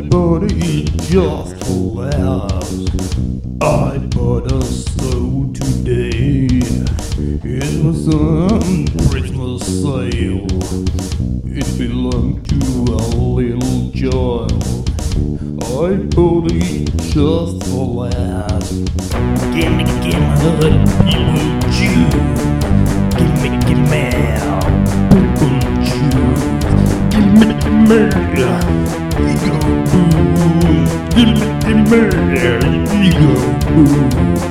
bought it just for laughs. I bought a soul today. It was on Christmas sale. It belonged to a little child. I bought it just for laughs. Give me you will chew. Give me Give me, you go booze. Give me, you go booze.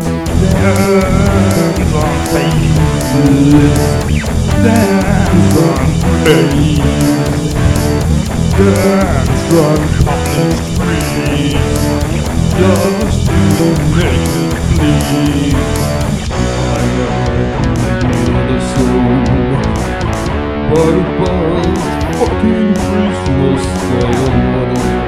Dance on faces, dance on faces, dance on common streets, just to make it please. I never hear the soul, but it was fucking Christmas Day.